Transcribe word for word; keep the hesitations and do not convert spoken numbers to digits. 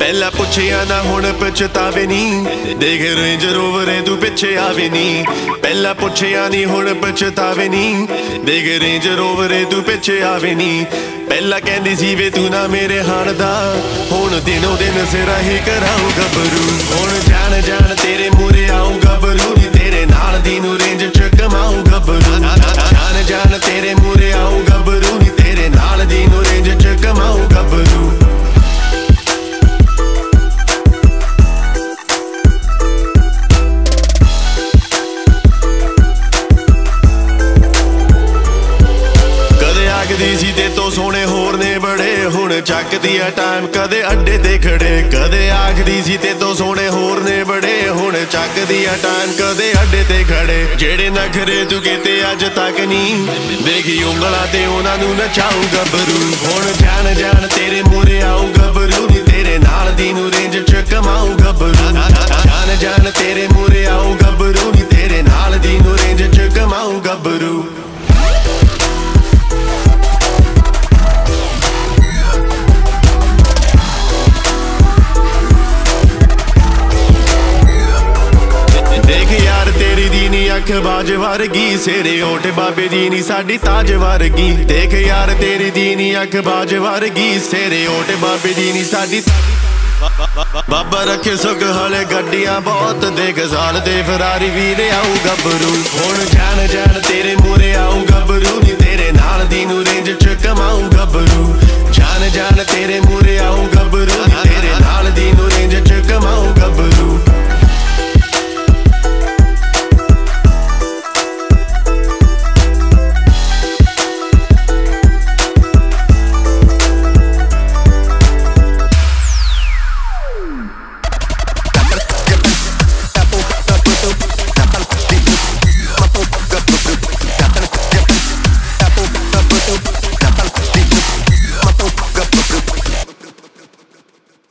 ਪਹਿਲਾਂ ਪੁੱਛਿਆ ਨਾ ਹੁਣ ਪਛਤਾਵੇ ਨੀ, ਦੇਖ ਰੇਂਜ ਰੋਵਰ ਤੂੰ ਪਿੱਛੇ ਆਵੇ ਨੀ। ਪਹਿਲਾਂ ਪੁੱਛਿਆ ਨੀ ਹੁਣ ਪਛਤਾਵੇ ਨੀ, ਦੇਖ ਰੇਂਜ ਰੋਵਰ ਤੂੰ ਪਿੱਛੇ ਆਵੇ ਨੀ। ਪਹਿਲਾਂ ਕਹਿੰਦੀ ਸੀ ਵੇ ਤੂੰ ਨਾ ਮੇਰੇ ਹਾਣ ਦਾ, ਹੁਣ ਦਿਨੋਂ ਦਿਨ ਸਿਰਾ ਹੀ ਕਰਾਉ ਗੱਭਰੂ। ਹੁਣ ਜਾਣ ਜਾਣ ਤੇਰੇ ਮੂਰੇ ਆਉ ਗੱਭਰੂ ਨੀ, ਤੇਰੇ ਨਾਲ ਦੀ ਨੂੰ ਰੇਂਜ ਚ ਕਮਾਉ ਗੱਭਰੂ। ਜਾਣ ਜਾਣ ਤੇਰੇ ਮੂਰੇ ਆਉ ਗੱਭਰੂ ਨੀ, ਤੇਰੇ ਨਾਲ ਦੀ ਨੂੰ ਰੇਂਜ ਚ ਕਮਾਉ ਗੱਭਰੂ। ਆਖਦੀ ਸੀ ਤੇ ਤੋਂ ਸੋਹਣੇ ਹੋਰ ਨੇ ਬੜੇ, ਹੁਣ ਚੱਕਦੀ ਆ ਟਾਈਮ ਕਦੇ ਅੱਡੇ ਤੇ ਖੜੇ। ਕਦੇ ਆਖਦੀ ਸੀ ਤੇ ਤੋਂ ਸੋਹਣੇ ਹੋਰ ਨੇ ਬੜੇ, ਹੁਣ ਚੱਕਦੀ ਆ ਟਾਈਮ ਕਦੇ ਅੱਡੇ ਤੇ ਖੜੇ। ਜਿਹੜੇ ਨਖਰੇ ਤੂੰ ਕੀਤੇ ਅੱਜ ਤੱਕ ਨਹੀਂ, ਦੇਖੀ ਉਂਗਲਾਂ ਤੇ ਉਹਨਾਂ ਨੂੰ ਨਚਾਉ ਗੱਭਰੂ। ਹੁਣ ਜਾਣ ਜਾਣ ਤੇਰੇ ਮੂਰੇ ਆਉ ਗੱਭਰੂ ਨੀ, ਤੇਰੇ ਨਾਲ ਦੀ ਨੂੰ ਰੇਂਜ ਚ ਕਮਾਉ ਗੱਭਰੂ। ਜਾਣ ਜਾਣ ਤੇਰੇ ਮੂਰੇ ਆਉ ਗੱਭਰੂ ਨੀ, ਤੇਰੇ ਨਾਲ ਦੀ ਨੂੰ ਰੇਂਜ ਚ ਕਮਾਉ ਗੱਭਰੂ। ਦੇਖ ਯਾਰ ਤੇਰੀ ਦੀ ਨੀ ਅੱਖ ਬਾਜ ਵਰਗੀ, ਸਿਰੇ ਓਟ ਬਾਬੇ ਦੀ ਨੀ ਸਾਡੀ ਤਾਜ ਵਰਗੀ। ਦੇਖ ਯਾਰ ਤੇਰੀ ਦੀ ਨੀ ਅੱਖ ਬਾਜ ਵਰਗੀ, ਸਿਰੇ ਓਟ ਬਾਬੇ ਦੀ ਨੀ ਸਾਡੀ। ਬਾਬਾ ਰੱਖੇ ਸੁੱਖ ਹਲੇ ਗੱਡੀਆਂ ਬਹੁਤ, ਦੇਖ ਸਾਲ ਦੇ ਫਰਾਰੀ ਵੀ ਲਿਆਉ ਗੱਭਰੂ। ਹੁਣ ਜਾਣ ਜਾਣ ਤੇਰੇ ਮੂਰੇ ਆਉ ਗੱਭਰੂ ਨੀ, ਤੇਰੇ ਨਾਲ ਦੀ ਨੂੰ ਰੇਂਜ ਚ ਕਮਾਉ ਗੱਭਰੂ। ਜਾਣ ਜਾਣ ਤੇਰੇ ਮੂਰੇ ਆਉ ਗੱਭਰੂ ਨੀ, ਤੇਰੇ ਨਾਲ ਦੀ ਨੂੰ ਰੇਂਜ ਚ ਕਮਾਉ ਗੱਭਰੂ। Apple, apple, apple, apple, apple, apple, apple, apple, apple, apple, apple, apple, apple, apple, apple, apple, apple, apple, apple,